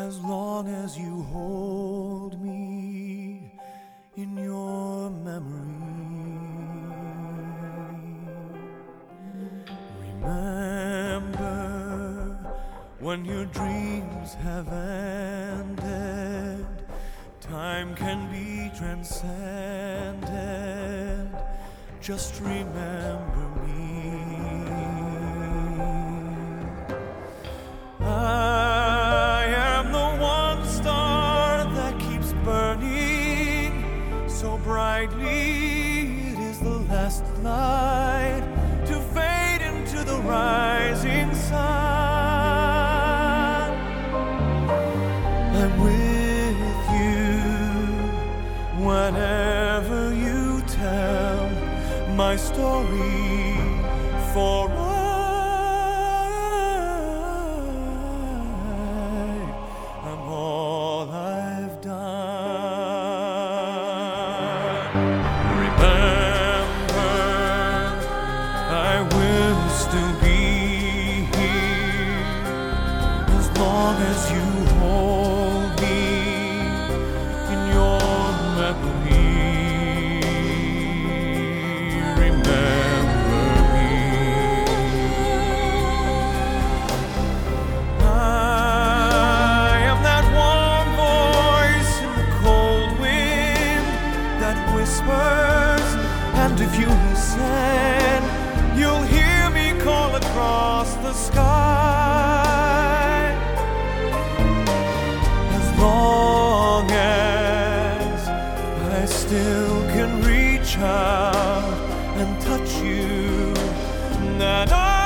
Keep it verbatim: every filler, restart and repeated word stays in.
as long as you hold me in your memory. Remember when your dreams have ended, time can be transcended. Just remember me. I am the one star that keeps burning so brightly. It is the last light to fade into the rising sun. I'm with you whenever you tell my story, for I am all I've done. Remember, I will still be here as long as you hold me in your memory. And if you listen, you'll hear me call across the sky. As long as I still can reach out and touch you, and I